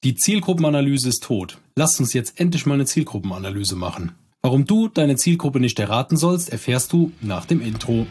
Die Zielgruppenanalyse ist tot. Lasst uns jetzt endlich mal eine Zielgruppenanalyse machen. Warum du deine Zielgruppe nicht erraten sollst, erfährst du nach dem Intro.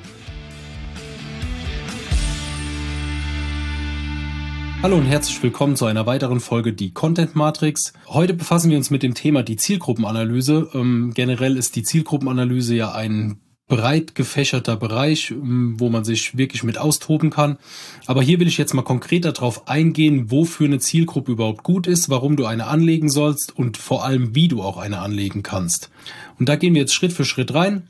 Hallo und herzlich willkommen zu einer weiteren Folge Die Content Matrix. Heute befassen wir uns mit dem Thema die Zielgruppenanalyse. Generell ist die Zielgruppenanalyse ja ein breit gefächerter Bereich, wo man sich wirklich mit austoben kann. Aber hier will ich jetzt mal konkreter darauf eingehen, wofür eine Zielgruppe überhaupt gut ist, warum du eine anlegen sollst und vor allem, wie du auch eine anlegen kannst. Und da gehen wir jetzt Schritt für Schritt rein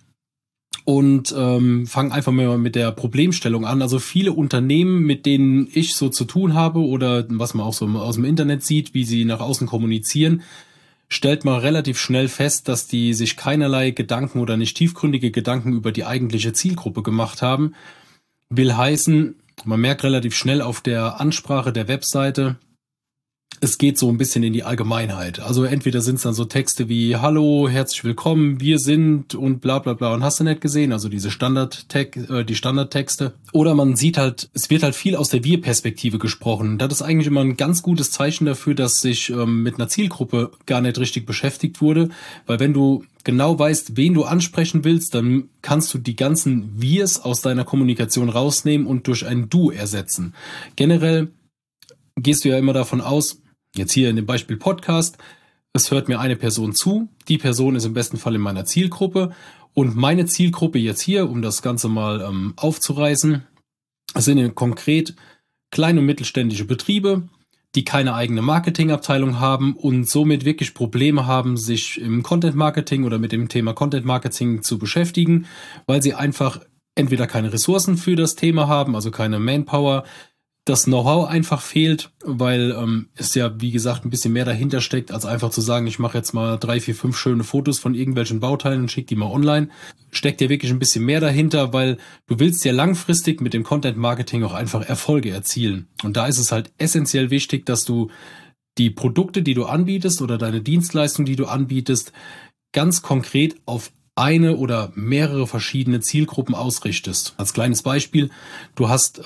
und fangen einfach mal mit der Problemstellung an. Also viele Unternehmen, mit denen ich so zu tun habe oder was man auch so aus dem Internet sieht, wie sie nach außen kommunizieren, stellt man relativ schnell fest, dass die sich keinerlei Gedanken oder nicht tiefgründige Gedanken über die eigentliche Zielgruppe gemacht haben. Will heißen, man merkt relativ schnell auf der Ansprache der Webseite, es geht so ein bisschen in die Allgemeinheit. Also entweder sind es dann so Texte wie Hallo, herzlich willkommen, wir sind und bla bla bla und hast du nicht gesehen, also diese die Standardtexte. Oder man sieht halt, es wird halt viel aus der Wir-Perspektive gesprochen. Das ist eigentlich immer ein ganz gutes Zeichen dafür, dass sich mit einer Zielgruppe gar nicht richtig beschäftigt wurde. Weil wenn du genau weißt, wen du ansprechen willst, dann kannst du die ganzen Wirs aus deiner Kommunikation rausnehmen und durch ein Du ersetzen. Generell gehst du ja immer davon aus, jetzt hier in dem Beispiel Podcast, es hört mir eine Person zu, die Person ist im besten Fall in meiner Zielgruppe und meine Zielgruppe jetzt hier, um das Ganze mal aufzureißen, sind konkret kleine und mittelständische Betriebe, die keine eigene Marketingabteilung haben und somit wirklich Probleme haben, sich im Content Marketing oder mit dem Thema Content Marketing zu beschäftigen, weil sie einfach entweder keine Ressourcen für das Thema haben, also keine Manpower, das Know-how einfach fehlt, weil es ja, wie gesagt, ein bisschen mehr dahinter steckt, als einfach zu sagen, ich mache jetzt mal 3, 4, 5 schöne Fotos von irgendwelchen Bauteilen und schicke die mal online. Steckt ja wirklich ein bisschen mehr dahinter, weil du willst ja langfristig mit dem Content-Marketing auch einfach Erfolge erzielen. Und da ist es halt essentiell wichtig, dass du die Produkte, die du anbietest oder deine Dienstleistung, die du anbietest, ganz konkret auf eine oder mehrere verschiedene Zielgruppen ausrichtest. Als kleines Beispiel, du hast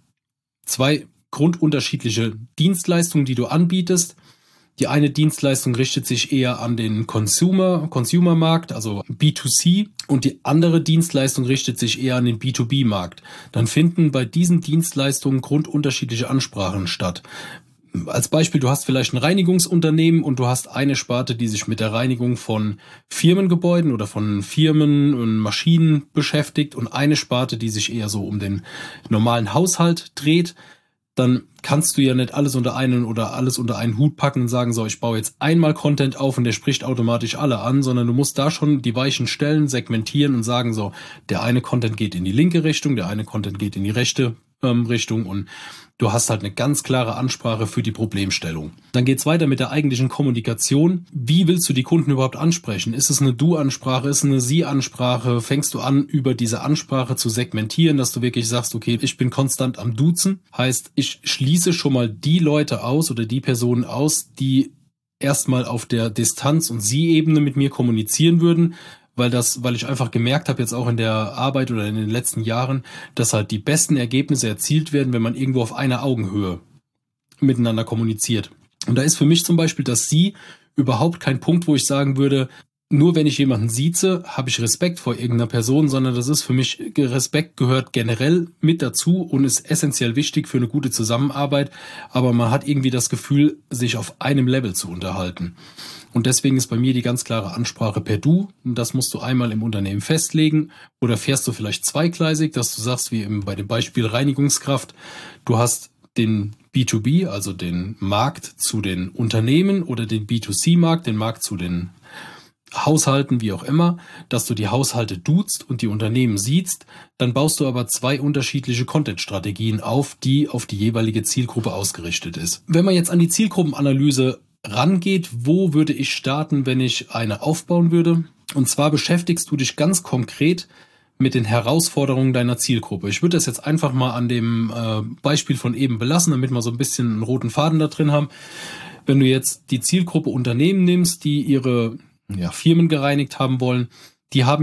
zwei grundunterschiedliche Dienstleistungen, die du anbietest. Die eine Dienstleistung richtet sich eher an den Consumer-Markt, also B2C, und die andere Dienstleistung richtet sich eher an den B2B-Markt. Dann finden bei diesen Dienstleistungen grundunterschiedliche Ansprachen statt. Als Beispiel, du hast vielleicht ein Reinigungsunternehmen und du hast eine Sparte, die sich mit der Reinigung von Firmengebäuden oder von Firmen und Maschinen beschäftigt und eine Sparte, die sich eher so um den normalen Haushalt dreht. Dann kannst du ja nicht alles unter einen Hut packen und sagen, so, ich baue jetzt einmal Content auf und der spricht automatisch alle an, sondern du musst da schon die weichen Stellen segmentieren und sagen, so, der eine Content geht in die linke Richtung, der eine Content geht in die rechte Richtung und du hast halt eine ganz klare Ansprache für die Problemstellung. Dann geht's weiter mit der eigentlichen Kommunikation. Wie willst du die Kunden überhaupt ansprechen? Ist es eine Du-Ansprache? Ist es eine Sie-Ansprache? Fängst du an, über diese Ansprache zu segmentieren, dass du wirklich sagst, okay, ich bin konstant am Duzen. Heißt, ich schließe schon mal die Leute aus oder die Personen aus, die erstmal auf der Distanz- und Sie-Ebene mit mir kommunizieren würden, weil ich einfach gemerkt habe, jetzt auch in der Arbeit oder in den letzten Jahren, dass halt die besten Ergebnisse erzielt werden, wenn man irgendwo auf einer Augenhöhe miteinander kommuniziert. Und da ist für mich zum Beispiel das Sie überhaupt kein Punkt, wo ich sagen würde, nur wenn ich jemanden sieze, habe ich Respekt vor irgendeiner Person, sondern das ist für mich, Respekt gehört generell mit dazu und ist essentiell wichtig für eine gute Zusammenarbeit, aber man hat irgendwie das Gefühl, sich auf einem Level zu unterhalten. Und deswegen ist bei mir die ganz klare Ansprache per Du. Und das musst du einmal im Unternehmen festlegen. Oder fährst du vielleicht zweigleisig, dass du sagst, wie bei dem Beispiel Reinigungskraft, du hast den B2B, also den Markt zu den Unternehmen oder den B2C-Markt, den Markt zu den Haushalten, wie auch immer, dass du die Haushalte duzt und die Unternehmen siehst, dann baust du aber zwei unterschiedliche Content-Strategien auf, die jeweilige Zielgruppe ausgerichtet ist. Wenn man jetzt an die Zielgruppenanalyse rangeht, wo würde ich starten, wenn ich eine aufbauen würde? Und zwar beschäftigst du dich ganz konkret mit den Herausforderungen deiner Zielgruppe. Ich würde das jetzt einfach mal an dem Beispiel von eben belassen, damit wir so ein bisschen einen roten Faden da drin haben. Wenn du jetzt die Zielgruppe Unternehmen nimmst, die ihre Firmen gereinigt haben wollen, die haben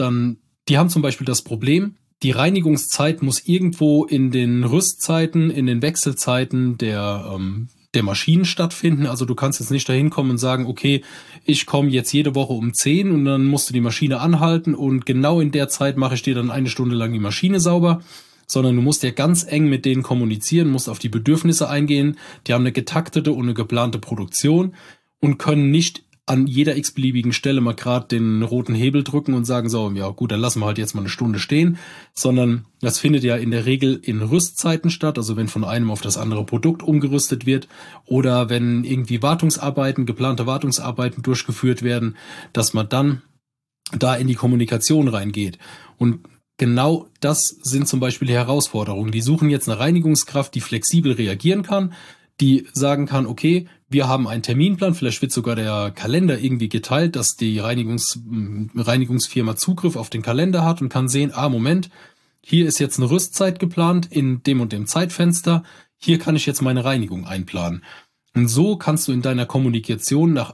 zum Beispiel das Problem, die Reinigungszeit muss irgendwo in den Rüstzeiten, in den Wechselzeiten der der Maschinen stattfinden. Also du kannst jetzt nicht dahin kommen und sagen, okay, ich komme jetzt jede Woche um 10 und dann musst du die Maschine anhalten und genau in der Zeit mache ich dir dann 1 Stunde lang die Maschine sauber, sondern du musst ja ganz eng mit denen kommunizieren, musst auf die Bedürfnisse eingehen. Die haben eine getaktete und eine geplante Produktion und können nicht an jeder x-beliebigen Stelle mal gerade den roten Hebel drücken und sagen, so, ja gut, dann lassen wir halt jetzt mal 1 Stunde stehen, sondern das findet ja in der Regel in Rüstzeiten statt, also wenn von einem auf das andere Produkt umgerüstet wird oder wenn irgendwie geplante Wartungsarbeiten durchgeführt werden, dass man dann da in die Kommunikation reingeht. Und genau das sind zum Beispiel die Herausforderungen. Die suchen jetzt eine Reinigungskraft, die flexibel reagieren kann, die sagen kann, okay, wir haben einen Terminplan, vielleicht wird sogar der Kalender irgendwie geteilt, dass die Reinigungsfirma Zugriff auf den Kalender hat und kann sehen, Moment, hier ist jetzt eine Rüstzeit geplant in dem und dem Zeitfenster, hier kann ich jetzt meine Reinigung einplanen. Und so kannst du in deiner Kommunikation nach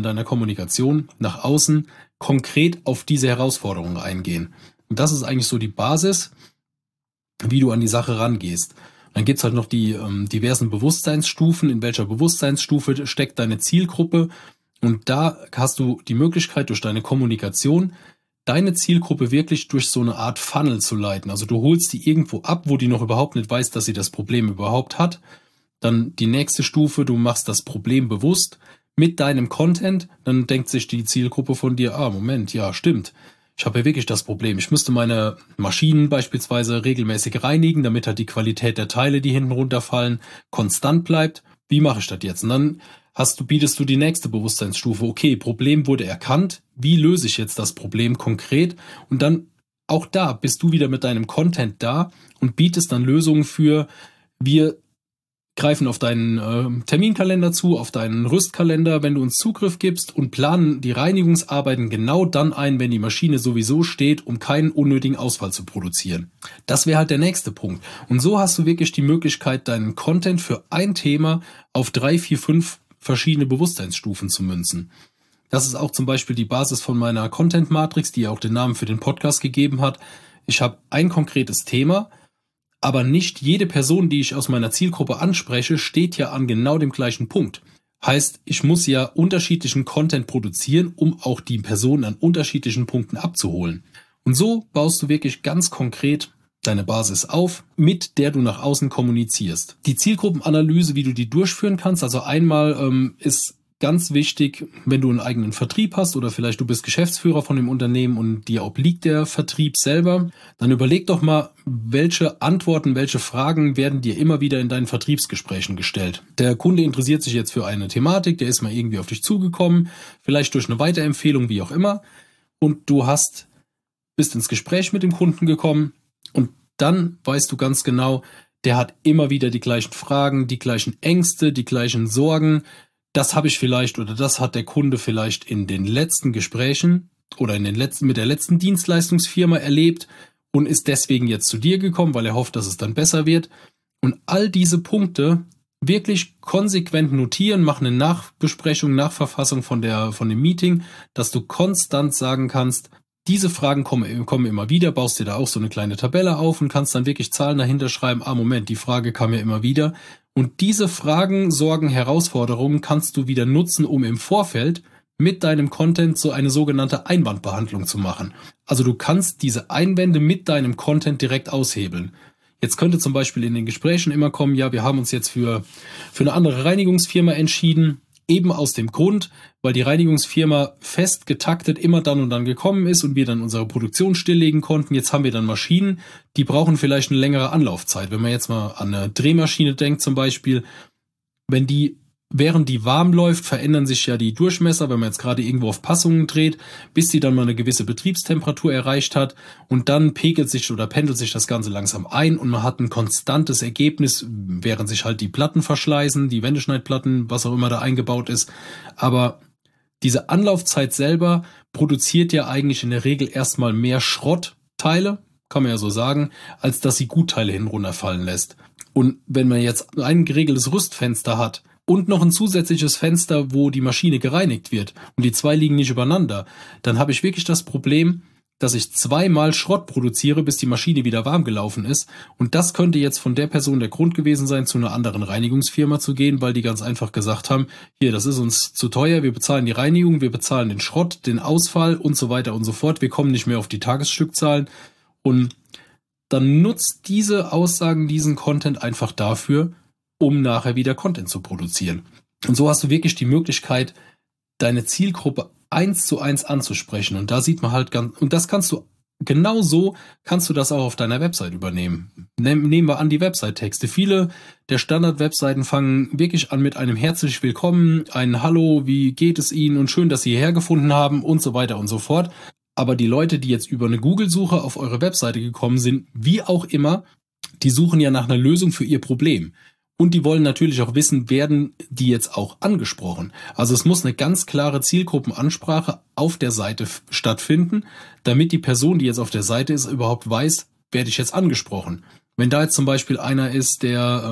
außen konkret auf diese Herausforderungen eingehen. Und das ist eigentlich so die Basis, wie du an die Sache rangehst. Dann gibt's halt noch die diversen Bewusstseinsstufen, in welcher Bewusstseinsstufe steckt deine Zielgruppe. Und da hast du die Möglichkeit, durch deine Kommunikation deine Zielgruppe wirklich durch so eine Art Funnel zu leiten. Also du holst die irgendwo ab, wo die noch überhaupt nicht weiß, dass sie das Problem überhaupt hat. Dann die nächste Stufe, du machst das Problem bewusst mit deinem Content. Dann denkt sich die Zielgruppe von dir, Moment, ja, stimmt. Ich habe ja wirklich das Problem. Ich müsste meine Maschinen beispielsweise regelmäßig reinigen, damit halt die Qualität der Teile, die hinten runterfallen, konstant bleibt. Wie mache ich das jetzt? Und dann bietest du die nächste Bewusstseinsstufe. Okay, Problem wurde erkannt. Wie löse ich jetzt das Problem konkret? Und dann auch da bist du wieder mit deinem Content da und bietest dann Lösungen für, wir greifen auf deinen Terminkalender zu, auf deinen Rüstkalender, wenn du uns Zugriff gibst und planen die Reinigungsarbeiten genau dann ein, wenn die Maschine sowieso steht, um keinen unnötigen Ausfall zu produzieren. Das wäre halt der nächste Punkt. Und so hast du wirklich die Möglichkeit, deinen Content für ein Thema auf 3, 4, 5 verschiedene Bewusstseinsstufen zu münzen. Das ist auch zum Beispiel die Basis von meiner Content-Matrix, die ja auch den Namen für den Podcast gegeben hat. Ich habe ein konkretes Thema, aber nicht jede Person, die ich aus meiner Zielgruppe anspreche, steht ja an genau dem gleichen Punkt. Heißt, ich muss ja unterschiedlichen Content produzieren, um auch die Personen an unterschiedlichen Punkten abzuholen. Und so baust du wirklich ganz konkret deine Basis auf, mit der du nach außen kommunizierst. Die Zielgruppenanalyse, wie du die durchführen kannst, also einmal ist ganz wichtig, wenn du einen eigenen Vertrieb hast oder vielleicht du bist Geschäftsführer von dem Unternehmen und dir obliegt der Vertrieb selber, dann überleg doch mal, welche Antworten, welche Fragen werden dir immer wieder in deinen Vertriebsgesprächen gestellt. Der Kunde interessiert sich jetzt für eine Thematik, der ist mal irgendwie auf dich zugekommen, vielleicht durch eine Weiterempfehlung, wie auch immer, und du bist ins Gespräch mit dem Kunden gekommen und dann weißt du ganz genau, der hat immer wieder die gleichen Fragen, die gleichen Ängste, die gleichen Sorgen. Das habe ich vielleicht oder das hat der Kunde vielleicht in den letzten Gesprächen oder mit der letzten Dienstleistungsfirma erlebt und ist deswegen jetzt zu dir gekommen, weil er hofft, dass es dann besser wird. Und all diese Punkte wirklich konsequent notieren, mach eine Nachbesprechung, Nachverfassung von dem Meeting, dass du konstant sagen kannst, diese Fragen kommen immer wieder, baust dir da auch so eine kleine Tabelle auf und kannst dann wirklich Zahlen dahinter schreiben, Moment, die Frage kam ja immer wieder. Und diese Fragen, Sorgen, Herausforderungen kannst du wieder nutzen, um im Vorfeld mit deinem Content so eine sogenannte Einwandbehandlung zu machen. Also du kannst diese Einwände mit deinem Content direkt aushebeln. Jetzt könnte zum Beispiel in den Gesprächen immer kommen, ja, wir haben uns jetzt für eine andere Reinigungsfirma entschieden, eben aus dem Grund, weil die Reinigungsfirma fest getaktet immer dann und dann gekommen ist und wir dann unsere Produktion stilllegen konnten. Jetzt haben wir dann Maschinen, die brauchen vielleicht eine längere Anlaufzeit. Wenn man jetzt mal an eine Drehmaschine denkt zum Beispiel, während die warm läuft, verändern sich ja die Durchmesser, wenn man jetzt gerade irgendwo auf Passungen dreht, bis die dann mal eine gewisse Betriebstemperatur erreicht hat und dann pendelt sich das Ganze langsam ein und man hat ein konstantes Ergebnis, während sich halt die Platten verschleißen, die Wendeschneidplatten, was auch immer da eingebaut ist. Aber diese Anlaufzeit selber produziert ja eigentlich in der Regel erstmal mehr Schrottteile, kann man ja so sagen, als dass sie Gutteile hin runterfallen lässt. Und wenn man jetzt ein geregeltes Rüstfenster hat, und noch ein zusätzliches Fenster, wo die Maschine gereinigt wird und die zwei liegen nicht übereinander, dann habe ich wirklich das Problem, dass ich zweimal Schrott produziere, bis die Maschine wieder warm gelaufen ist. Und das könnte jetzt von der Person der Grund gewesen sein, zu einer anderen Reinigungsfirma zu gehen, weil die ganz einfach gesagt haben, hier, das ist uns zu teuer, wir bezahlen die Reinigung, wir bezahlen den Schrott, den Ausfall und so weiter und so fort. Wir kommen nicht mehr auf die Tagesstückzahlen. Und dann nutzt diese Aussagen, diesen Content einfach dafür, um nachher wieder Content zu produzieren. Und so hast du wirklich die Möglichkeit, deine Zielgruppe 1:1 anzusprechen. Und da sieht man halt und das kannst du, genau so kannst du das auch auf deiner Website übernehmen. Nehmen wir an die Website-Texte. Viele der Standard-Webseiten fangen wirklich an mit einem herzlich willkommen, ein Hallo, wie geht es Ihnen und schön, dass Sie hierher gefunden haben und so weiter und so fort. Aber die Leute, die jetzt über eine Google-Suche auf eure Webseite gekommen sind, wie auch immer, die suchen ja nach einer Lösung für ihr Problem. Und die wollen natürlich auch wissen, werden die jetzt auch angesprochen. Also es muss eine ganz klare Zielgruppenansprache auf der Seite stattfinden, damit die Person, die jetzt auf der Seite ist, überhaupt weiß, werde ich jetzt angesprochen. Wenn da jetzt zum Beispiel einer ist, der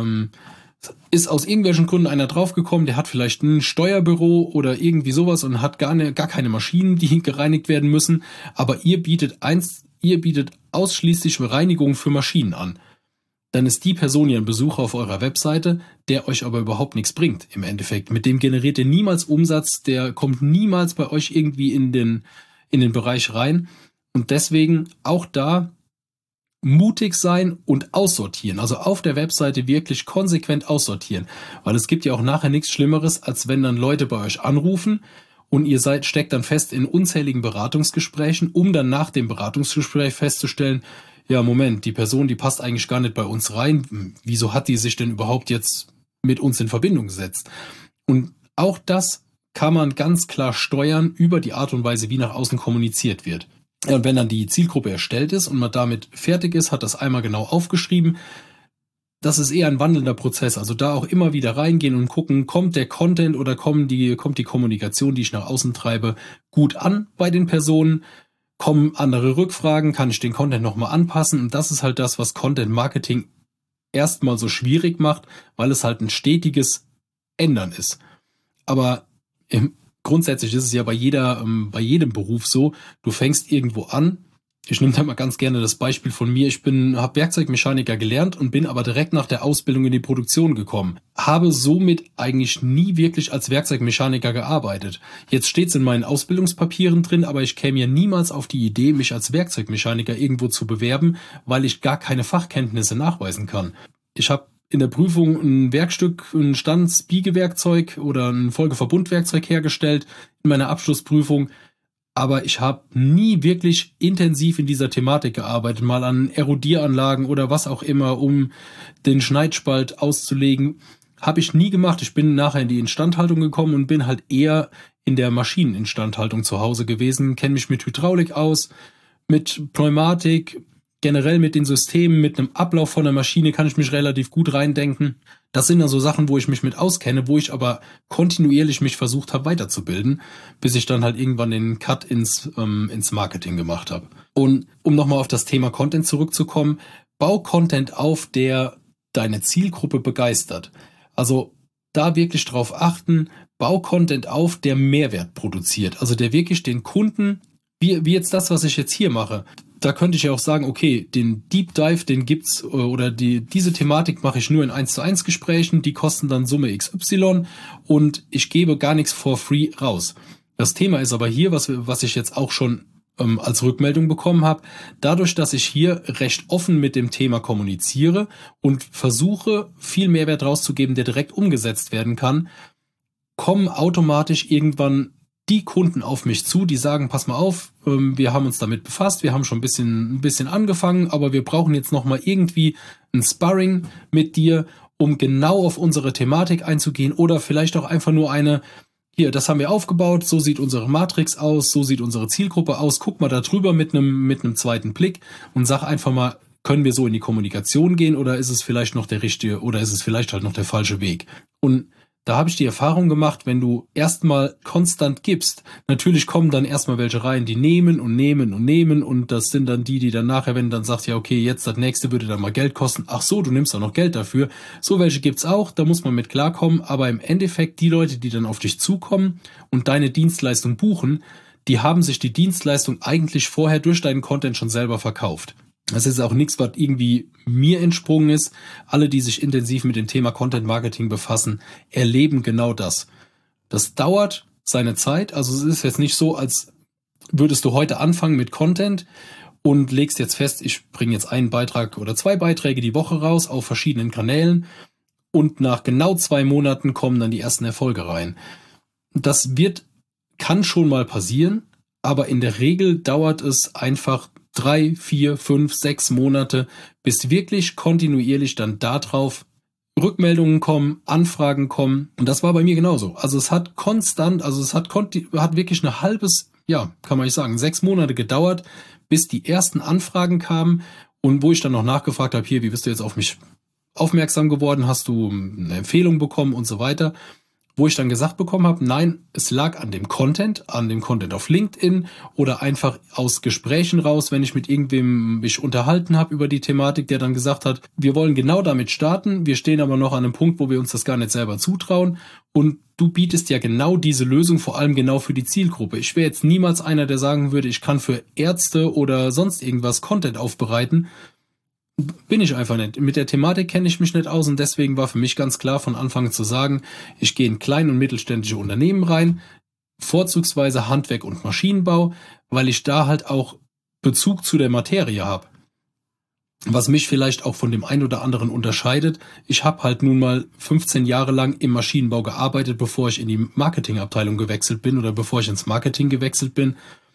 ist aus irgendwelchen Gründen einer draufgekommen, der hat vielleicht ein Steuerbüro oder irgendwie sowas und hat gar keine Maschinen, die gereinigt werden müssen, aber ihr bietet ausschließlich Reinigung für Maschinen an. Dann ist die Person ja ein Besucher auf eurer Webseite, der euch aber überhaupt nichts bringt im Endeffekt. Mit dem generiert ihr niemals Umsatz, der kommt niemals bei euch irgendwie in den Bereich rein. Und deswegen auch da mutig sein und aussortieren. Also auf der Webseite wirklich konsequent aussortieren. Weil es gibt ja auch nachher nichts Schlimmeres, als wenn dann Leute bei euch anrufen und ihr steckt dann fest in unzähligen Beratungsgesprächen, um dann nach dem Beratungsgespräch festzustellen, ja, Moment, die Person, die passt eigentlich gar nicht bei uns rein. Wieso hat die sich denn überhaupt jetzt mit uns in Verbindung gesetzt? Und auch das kann man ganz klar steuern über die Art und Weise, wie nach außen kommuniziert wird. Ja, und wenn dann die Zielgruppe erstellt ist und man damit fertig ist, hat das einmal genau aufgeschrieben. Das ist eher ein wandelnder Prozess. Also da auch immer wieder reingehen und gucken, kommt der Content oder kommt die Kommunikation, die ich nach außen treibe, gut an bei den Personen? Kommen andere Rückfragen, kann ich den Content nochmal anpassen? Und das ist halt das, was Content Marketing erstmal so schwierig macht, weil es halt ein stetiges Ändern ist. Aber grundsätzlich ist es ja bei jedem Beruf so, du fängst irgendwo an. Ich nehme da mal ganz gerne das Beispiel von mir. Ich habe Werkzeugmechaniker gelernt und bin aber direkt nach der Ausbildung in die Produktion gekommen. Habe somit eigentlich nie wirklich als Werkzeugmechaniker gearbeitet. Jetzt steht es in meinen Ausbildungspapieren drin, aber ich käme ja niemals auf die Idee, mich als Werkzeugmechaniker irgendwo zu bewerben, weil ich gar keine Fachkenntnisse nachweisen kann. Ich habe in der Prüfung ein Werkstück, ein Standsbiegewerkzeug oder ein Folgeverbundwerkzeug hergestellt in meiner Abschlussprüfung. Aber ich habe nie wirklich intensiv in dieser Thematik gearbeitet, mal an Erodieranlagen oder was auch immer, um den Schneidspalt auszulegen. Habe ich nie gemacht. Ich bin nachher in die Instandhaltung gekommen und bin halt eher in der Maschineninstandhaltung zu Hause gewesen, kenne mich mit Hydraulik aus, mit Pneumatik, generell mit den Systemen, mit einem Ablauf von der Maschine kann ich mich relativ gut reindenken. Das sind dann so Sachen, wo ich mich mit auskenne, wo ich aber kontinuierlich mich versucht habe weiterzubilden, bis ich dann halt irgendwann den Cut ins Marketing gemacht habe. Und um nochmal auf das Thema Content zurückzukommen, bau Content auf, der deine Zielgruppe begeistert. Also da wirklich drauf achten, bau Content auf, der Mehrwert produziert. Also der wirklich den Kunden, wie jetzt das, was ich jetzt hier mache, da könnte ich ja auch sagen, okay, den Deep Dive, den gibt's, oder diese Thematik mache ich nur in 1:1 Gesprächen, die kosten dann Summe XY und ich gebe gar nichts for free raus. Das Thema ist aber hier, was ich jetzt auch schon als Rückmeldung bekommen habe, dadurch, dass ich hier recht offen mit dem Thema kommuniziere und versuche, viel Mehrwert rauszugeben, der direkt umgesetzt werden kann, kommen automatisch irgendwann die Kunden auf mich zu, die sagen, pass mal auf, wir haben uns damit befasst, wir haben schon ein bisschen angefangen, aber wir brauchen jetzt nochmal irgendwie ein Sparring mit dir, um genau auf unsere Thematik einzugehen oder vielleicht auch einfach nur hier, das haben wir aufgebaut, so sieht unsere Matrix aus, so sieht unsere Zielgruppe aus, guck mal da drüber mit einem zweiten Blick und sag einfach mal, können wir so in die Kommunikation gehen oder ist es vielleicht noch der richtige oder ist es vielleicht halt noch der falsche Weg? Und da habe ich die Erfahrung gemacht, wenn du erstmal konstant gibst, natürlich kommen dann erstmal welche rein, die nehmen und nehmen und nehmen und das sind dann die dann nachher, wenn dann sagt, ja okay, jetzt das nächste würde dann mal Geld kosten, ach so, du nimmst auch noch Geld dafür. So welche gibt's auch, da muss man mit klarkommen, aber im Endeffekt die Leute, die dann auf dich zukommen und deine Dienstleistung buchen, die haben sich die Dienstleistung eigentlich vorher durch deinen Content schon selber verkauft. Das ist auch nichts, was irgendwie mir entsprungen ist. Alle, die sich intensiv mit dem Thema Content Marketing befassen, erleben genau das. Das dauert seine Zeit. Also es ist jetzt nicht so, als würdest du heute anfangen mit Content und legst jetzt fest, ich bringe jetzt einen Beitrag oder 2 Beiträge die Woche raus auf verschiedenen Kanälen und nach genau 2 Monaten kommen dann die ersten Erfolge rein. Das kann schon mal passieren, aber in der Regel dauert es einfach 3, 4, 5, 6 Monate, bis wirklich kontinuierlich dann darauf Rückmeldungen kommen, Anfragen kommen. Und das war bei mir genauso. Also es hat konstant, hat wirklich ein halbes, kann man nicht sagen, 6 Monate gedauert, bis die ersten Anfragen kamen und wo ich dann noch nachgefragt habe, hier, wie bist du jetzt auf mich aufmerksam geworden? Hast du eine Empfehlung bekommen und so weiter? Wo ich dann gesagt bekommen habe, nein, es lag an dem Content auf LinkedIn oder einfach aus Gesprächen raus, wenn ich mit irgendwem mich unterhalten habe über die Thematik, der dann gesagt hat, wir wollen genau damit starten, wir stehen aber noch an einem Punkt, wo wir uns das gar nicht selber zutrauen und du bietest ja genau diese Lösung, vor allem genau für die Zielgruppe. Ich wäre jetzt niemals einer, der sagen würde, ich kann für Ärzte oder sonst irgendwas Content aufbereiten. Bin ich einfach nicht. Mit der Thematik kenne ich mich nicht aus und deswegen war für mich ganz klar von Anfang zu sagen, ich gehe in klein- und mittelständische Unternehmen rein, vorzugsweise Handwerk und Maschinenbau, weil ich da halt auch Bezug zu der Materie habe. Was mich vielleicht auch von dem einen oder anderen unterscheidet, ich habe halt nun mal 15 Jahre lang im Maschinenbau gearbeitet, bevor ich in die Marketingabteilung gewechselt bin oder bevor ich ins Marketing gewechselt bin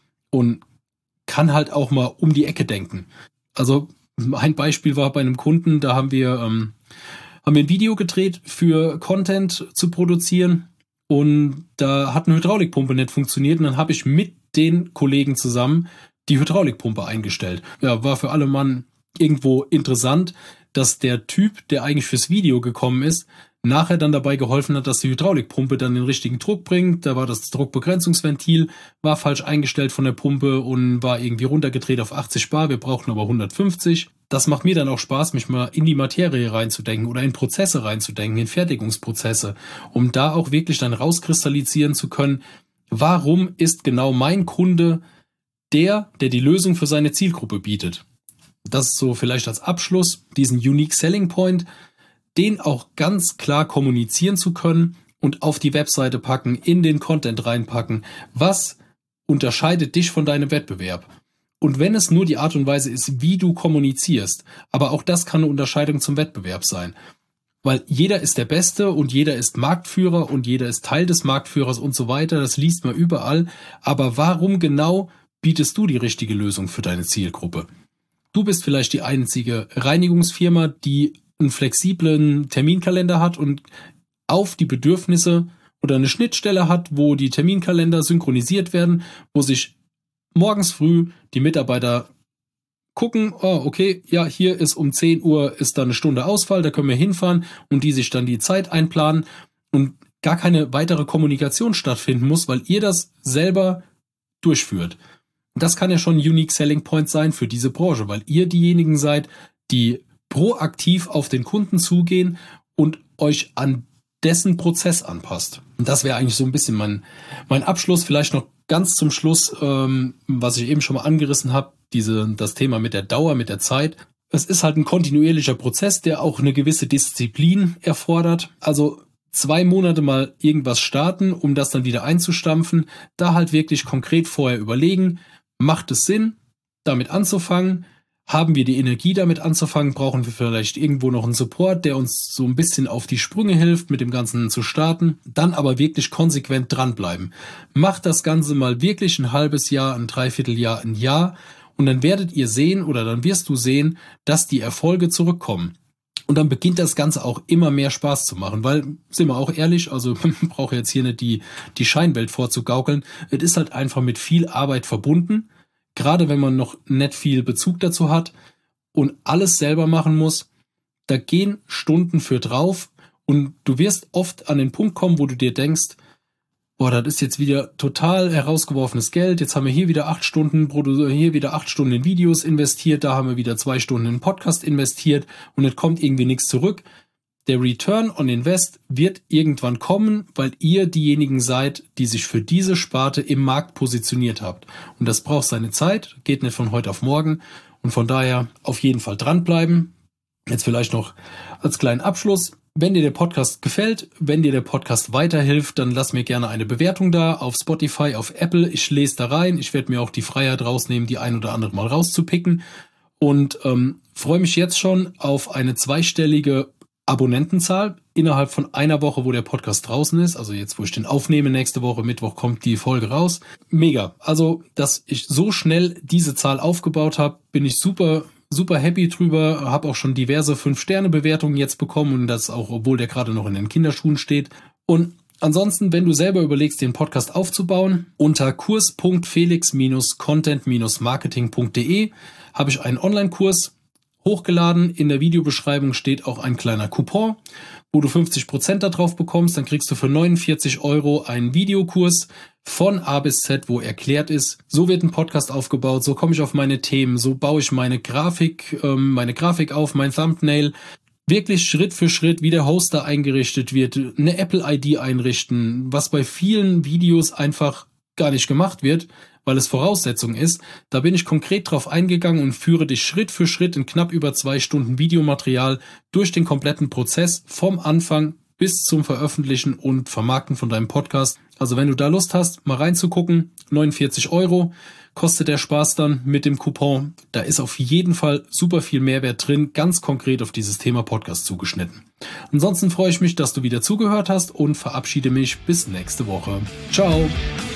und kann halt auch mal um die Ecke denken. Also ein Beispiel war bei einem Kunden, da haben wir ein Video gedreht für Content zu produzieren und da hat eine Hydraulikpumpe nicht funktioniert und dann habe ich mit den Kollegen zusammen die Hydraulikpumpe eingestellt. Ja, war für alle Mann irgendwo interessant, dass der Typ, der eigentlich fürs Video gekommen ist, nachher dann dabei geholfen hat, dass die Hydraulikpumpe dann den richtigen Druck bringt. Da war das Druckbegrenzungsventil, war falsch eingestellt von der Pumpe und war irgendwie runtergedreht auf 80 Bar. Wir brauchten aber 150. Das macht mir dann auch Spaß, mich mal in die Materie reinzudenken oder in Prozesse reinzudenken, in Fertigungsprozesse, um da auch wirklich dann rauskristallisieren zu können, warum ist genau mein Kunde der die Lösung für seine Zielgruppe bietet. Das ist so vielleicht als Abschluss, diesen Unique Selling Point, den auch ganz klar kommunizieren zu können und auf die Webseite packen, in den Content reinpacken. Was unterscheidet dich von deinem Wettbewerb? Und wenn es nur die Art und Weise ist, wie du kommunizierst, aber auch das kann eine Unterscheidung zum Wettbewerb sein. Weil jeder ist der Beste und jeder ist Marktführer und jeder ist Teil des Marktführers und so weiter. Das liest man überall. Aber warum genau bietest du die richtige Lösung für deine Zielgruppe? Du bist vielleicht die einzige Reinigungsfirma, die einen flexiblen Terminkalender hat und auf die Bedürfnisse oder eine Schnittstelle hat, wo die Terminkalender synchronisiert werden, wo sich morgens früh die Mitarbeiter gucken, okay, ja, hier ist um 10 Uhr ist da eine Stunde Ausfall, da können wir hinfahren und die sich dann die Zeit einplanen und gar keine weitere Kommunikation stattfinden muss, weil ihr das selber durchführt. Das kann ja schon ein Unique Selling Point sein für diese Branche, weil ihr diejenigen seid, die proaktiv auf den Kunden zugehen und euch an dessen Prozess anpasst. Und das wäre eigentlich so ein bisschen mein Abschluss. Vielleicht noch ganz zum Schluss, was ich eben schon mal angerissen habe, das Thema mit der Dauer, mit der Zeit. Es ist halt ein kontinuierlicher Prozess, der auch eine gewisse Disziplin erfordert. Also 2 Monate mal irgendwas starten, um das dann wieder einzustampfen. Da halt wirklich konkret vorher überlegen, macht es Sinn, damit anzufangen? Haben wir die Energie, damit anzufangen? Brauchen wir vielleicht irgendwo noch einen Support, der uns so ein bisschen auf die Sprünge hilft, mit dem Ganzen zu starten? Dann aber wirklich konsequent dranbleiben. Macht das Ganze mal wirklich ein halbes Jahr, ein Dreivierteljahr, ein Jahr und dann werdet ihr sehen oder dann wirst du sehen, dass die Erfolge zurückkommen. Und dann beginnt das Ganze auch immer mehr Spaß zu machen, weil, sind wir auch ehrlich, also man braucht jetzt hier nicht die Scheinwelt vorzugaukeln. Es ist halt einfach mit viel Arbeit verbunden, gerade wenn man noch nicht viel Bezug dazu hat und alles selber machen muss. Da gehen Stunden für drauf und du wirst oft an den Punkt kommen, wo du dir denkst, boah, das ist jetzt wieder total herausgeworfenes Geld. Jetzt haben wir hier wieder 8 Stunden in Videos investiert, da haben wir wieder 2 Stunden in Podcast investiert und es kommt irgendwie nichts zurück. Der Return on Invest wird irgendwann kommen, weil ihr diejenigen seid, die sich für diese Sparte im Markt positioniert habt. Und das braucht seine Zeit, geht nicht von heute auf morgen. Und von daher auf jeden Fall dranbleiben. Jetzt vielleicht noch als kleinen Abschluss. Wenn dir der Podcast gefällt, wenn dir der Podcast weiterhilft, dann lass mir gerne eine Bewertung da auf Spotify, auf Apple. Ich lese da rein. Ich werde mir auch die Freiheit rausnehmen, die ein oder andere mal rauszupicken. Und freue mich jetzt schon auf eine zweistellige Abonnentenzahl innerhalb von einer Woche, wo der Podcast draußen ist. Also jetzt, wo ich den aufnehme, nächste Woche, Mittwoch kommt die Folge raus. Mega. Also, dass ich so schnell diese Zahl aufgebaut habe, bin ich super happy drüber. Habe auch schon diverse 5-Sterne-Bewertungen jetzt bekommen und das auch, obwohl der gerade noch in den Kinderschuhen steht. Und ansonsten, wenn du selber überlegst, den Podcast aufzubauen, unter kurs.felix-content-marketing.de habe ich einen Online-Kurs hochgeladen. In der Videobeschreibung steht auch ein kleiner Coupon, wo du 50% da drauf bekommst. Dann kriegst du für 49 € einen Videokurs von A bis Z, wo erklärt ist, so wird ein Podcast aufgebaut, so komme ich auf meine Themen, so baue ich meine Grafik auf, mein Thumbnail. Wirklich Schritt für Schritt, wie der Hoster eingerichtet wird, eine Apple-ID einrichten, was bei vielen Videos einfach gar nicht gemacht wird, weil es Voraussetzung ist. Da bin ich konkret drauf eingegangen und führe dich Schritt für Schritt in knapp über 2 Stunden Videomaterial durch den kompletten Prozess vom Anfang bis zum Veröffentlichen und Vermarkten von deinem Podcast. Also wenn du da Lust hast, mal reinzugucken, 49 € kostet der Spaß dann mit dem Coupon. Da ist auf jeden Fall super viel Mehrwert drin, ganz konkret auf dieses Thema Podcast zugeschnitten. Ansonsten freue ich mich, dass du wieder zugehört hast und verabschiede mich bis nächste Woche. Ciao!